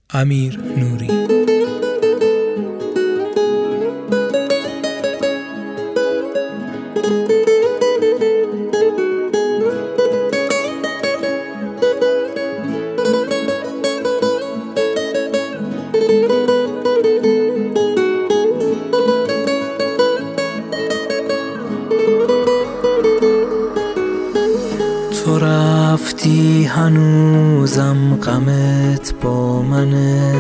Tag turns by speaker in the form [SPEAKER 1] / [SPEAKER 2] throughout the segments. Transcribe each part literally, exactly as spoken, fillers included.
[SPEAKER 1] امیر نوری. تو رفتی هنوزم غمت با منه،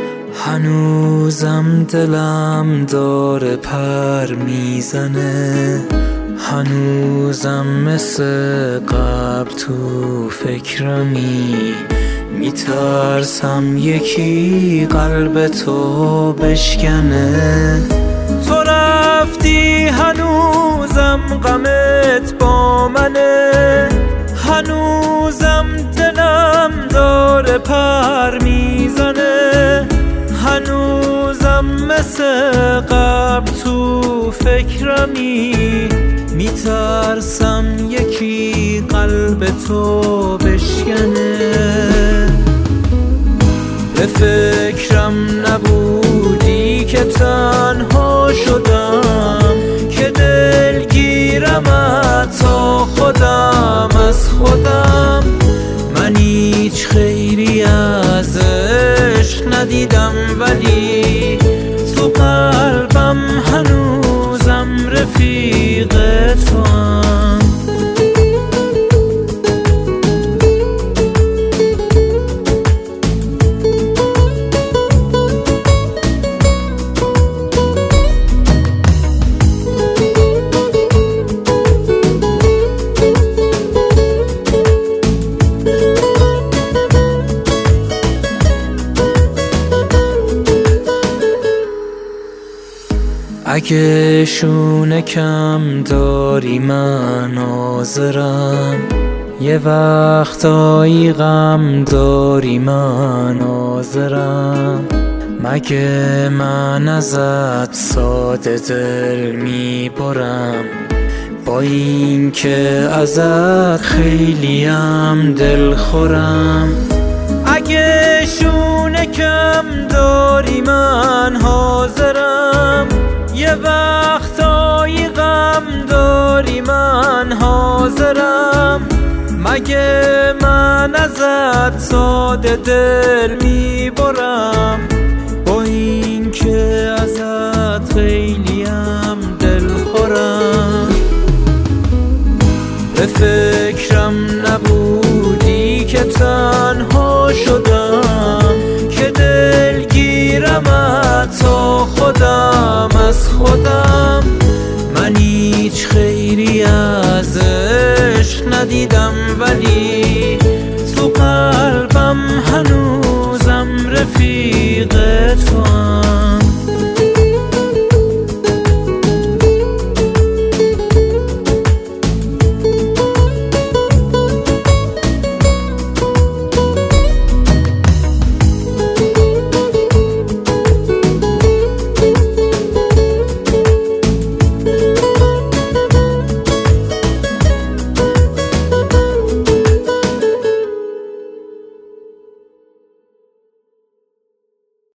[SPEAKER 1] هنوزم دلم داره پر میزنه، هنوزم مثل قبل تو فکرمی، میترسم یکی قلب تو بشکنه. تو رفتی هنوزم غمت با منه، هنوزم دلم داره پر میزنه، هنوزم مثل قبل تو فکرمی، میترسم یکی قلب تو بشکنه. به فکرم نبودی که تنها شدم، که دلگیرم تا خودم از خودم. من هیچ خیری از عشق ندیدم، ولی تو قلبم هنوزم رفیق توام. اگه شونه کم داری من حاضرم، یه وقتایی غم داری من حاضرم. مگه من ازت ساده دل میبرم، با این که ازت خیلیم دل خورم. اگه شونه کم داری من حاضرم، یه وقتایی غم داری من حاضرم. مگه من ازت ساده دل میبرم، با این که ازت خیلیم دل خورم. به فکرم نبودی که تنها شدم، که دلگیرم تا خودم از خودم. من هیچ خیری از عشق ندیدم، ولی تو قلبم هنوزم رفیق توام.